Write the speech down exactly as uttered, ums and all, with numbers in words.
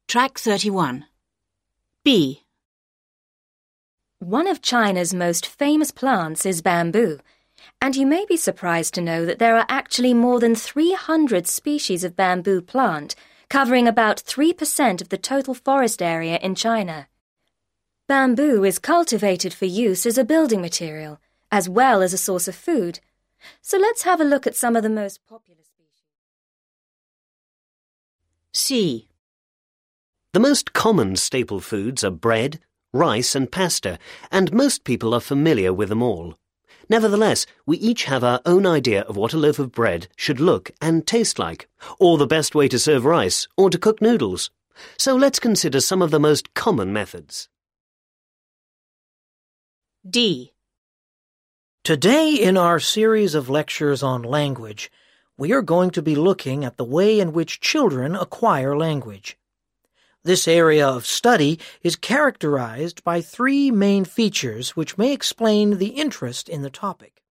Track thirty-one. B. One of China's most famous plants is bamboo, and you may be surprised to know that there are actually more than three hundred species of bamboo plant, covering about three percent of the total forest area in China. Bamboo is cultivated for use as a building material, as well as a source of food. So let's have a look at some of the most popular species. C. The most common staple foods are bread, rice and pasta, and most people are familiar with them all. Nevertheless, we each have our own idea of what a loaf of bread should look and taste like, or the best way to serve rice or to cook noodles. So let's consider some of the most common methods. D. Today, in our series of lectures on language, we are going to be looking at the way in which children acquire language. This area of study is characterized by three main features which may explain the interest in the topic.